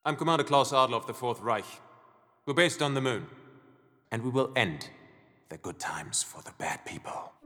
I'm Commander Klaus Adler of the Fourth Reich. We're based on the moon. And we will end the good times for the bad people.